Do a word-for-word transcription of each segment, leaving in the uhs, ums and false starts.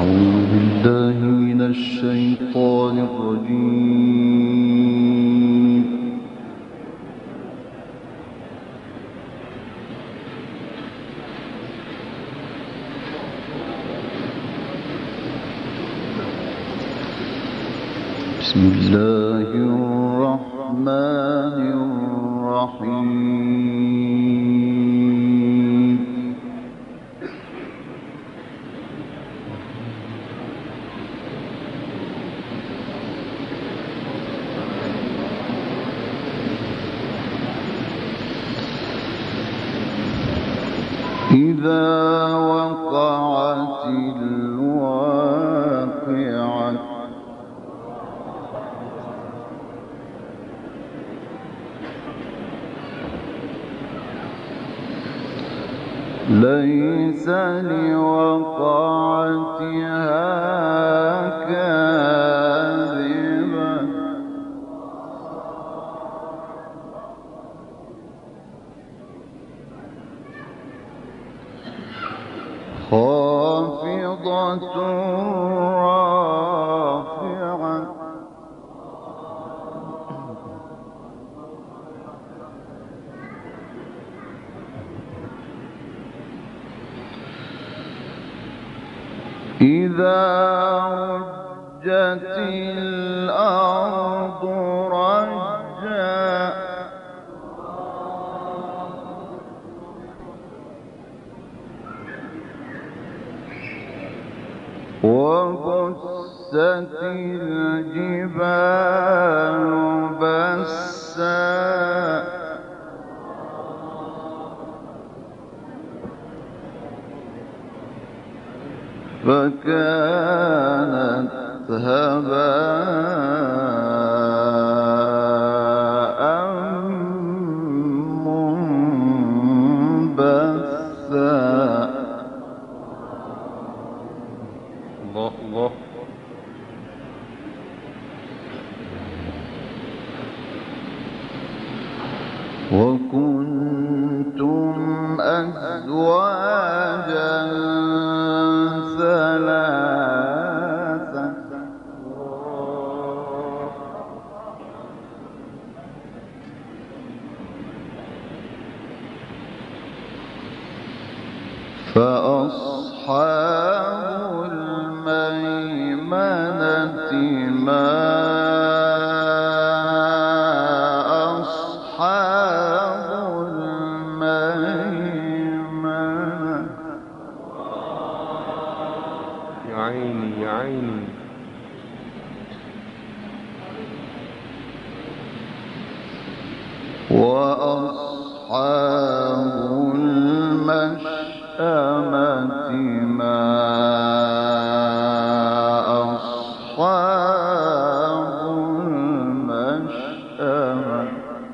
أعوذ بالله من الشيطان الرجيم. بسم الله الرحمن الرحيم. إذا وقعت الواقعة ليس لوقعتها كاذبة خافضة رافعة إذا رجت الأرض رجا وبست الجبال بسا فكانت هباء منبثا. الله الله. وكنتم أزواجا ثلاثة فأصحاب الميمنة ما أصحاب الميمنة. يا عيني يا عيني. وأصحاب المشأمة ما أصحاب المشأمة.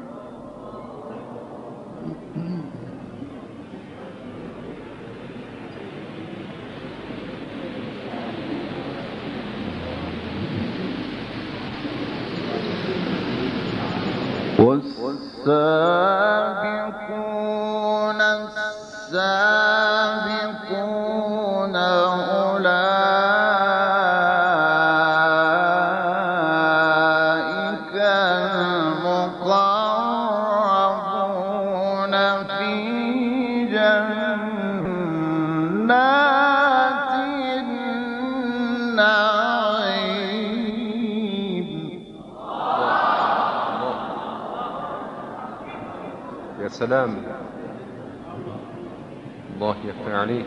والسابقون السابقون أولئك المقربون في جنات النعيم. يا سلام، الله يفتح عليك.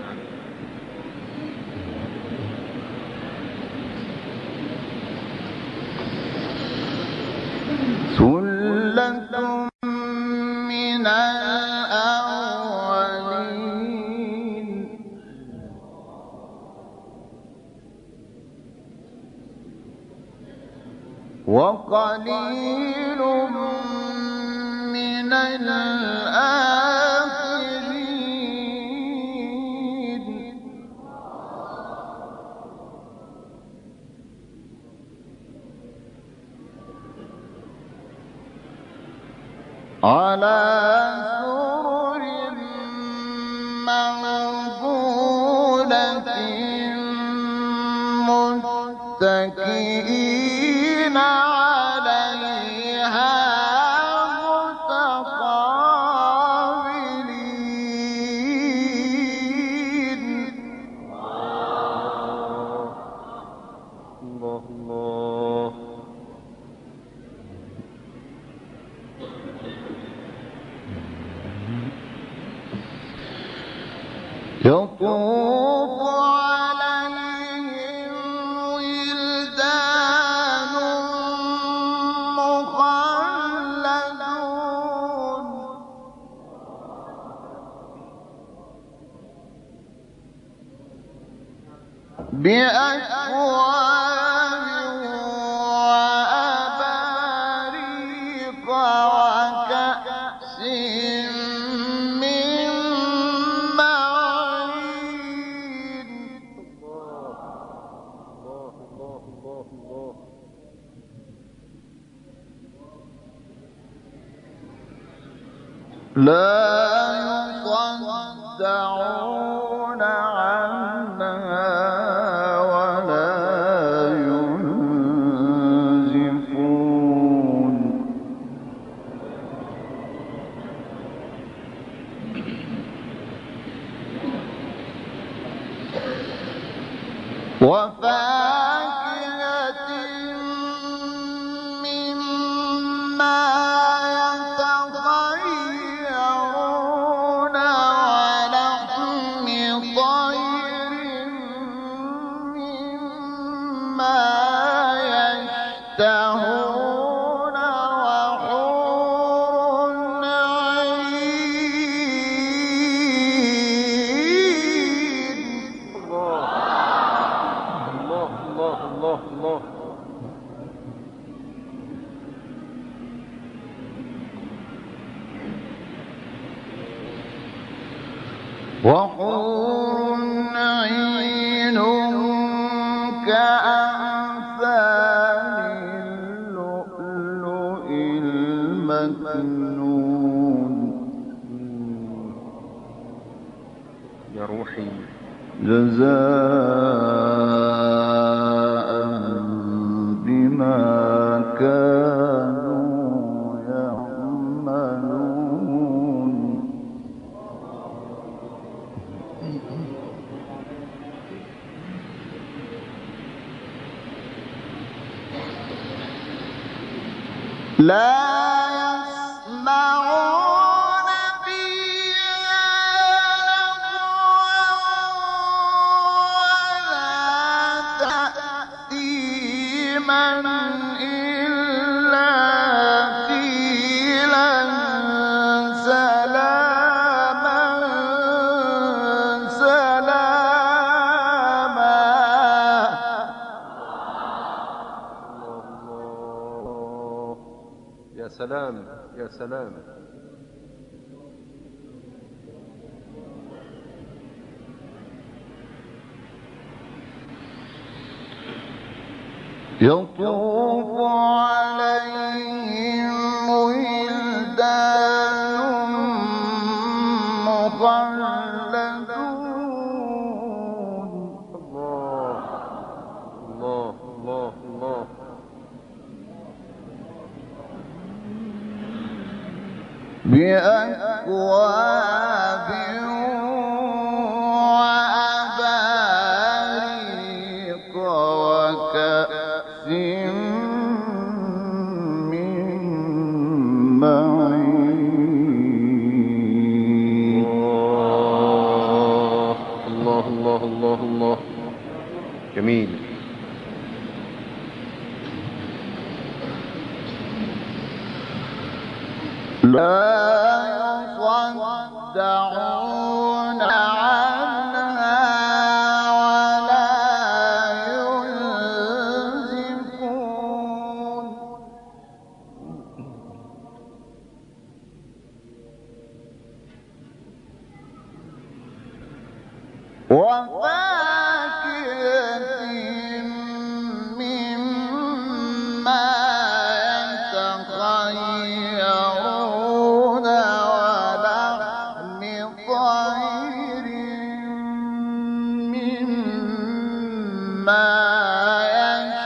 ثلة من الأولين وقليل من الآخرين. على سرر موضونة متكئين عليها متقابلين. الله الله. يطوف عليهم ولدان مخلدون بأكواب وأباريق وكأس من معين. الله الله الله الله. لا يصدعون عنها ولا ينزفون. وفاكهة مما يتخيرون ولحم طير مما يشتهون وحور عين. الله الله الله الله. وحور عين كأمثال اللؤلؤ المكنون. يا روحي. جزاء بما كانوا يعملون. لا يسمعون فيها لغوا ولا تأثيما إلا قيلا سلاما سلاما. الله. يا سلام يا سلام. يطوف عليهم ولدان مخلدون الله الله الله الله. بأكواب وأباريق وكأس من معين. الله الله الله الله. جميل. لا يصدعون عنها ولا ينزفون. وفاكهة مما يتخيرون ولحم طير مما يشتهون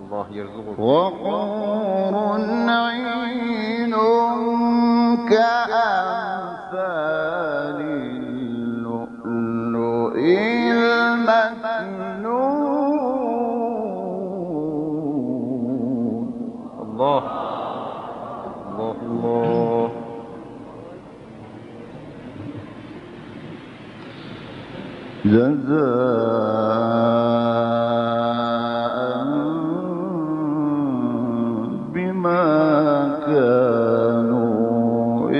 الله يرزقك. وحور عين كأمثال اللؤلؤ المكنون. الله الله الله. جزاء بما كانوا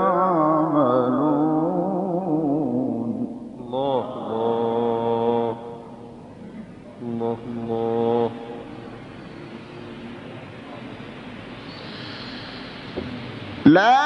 يعملون. الله الله الله الله. لا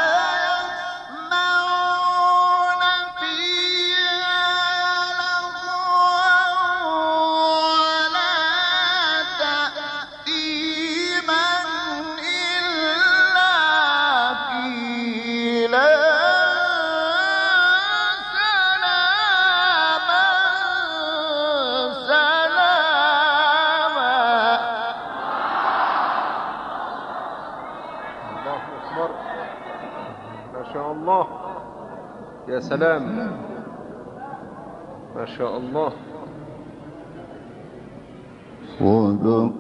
ما شاء الله. يا سلام. ما شاء الله. صدق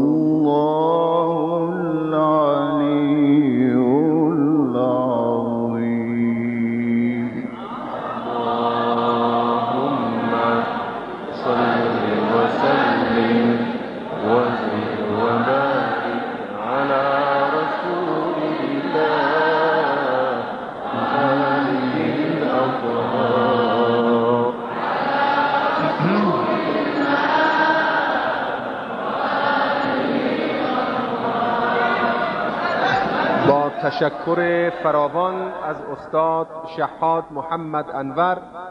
الله العلي العظيم. اللهم صل وسلم وزد وبارك على رسول الله آله الأطهار. با تشکر فراوان از استاد شهاد محمد انور